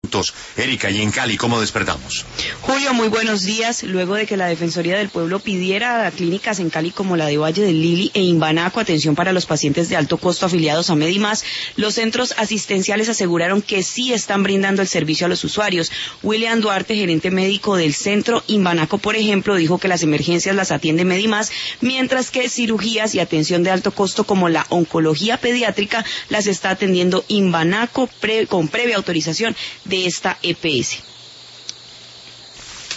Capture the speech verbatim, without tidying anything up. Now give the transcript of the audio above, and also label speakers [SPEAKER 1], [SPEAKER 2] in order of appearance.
[SPEAKER 1] productos. Erika, y en Cali, ¿cómo despertamos?
[SPEAKER 2] Julio, muy buenos días. Luego de que la Defensoría del Pueblo pidiera a clínicas en Cali como la de Valle del Lili e Imbanaco atención para los pacientes de alto costo afiliados a Medimás, los centros asistenciales aseguraron que sí están brindando el servicio a los usuarios. William Duarte, gerente médico del centro Imbanaco, por ejemplo, dijo que las emergencias las atiende Medimás, mientras que cirugías y atención de alto costo como la oncología pediátrica las está atendiendo Imbanaco pre, con previa autorización de esta E P S.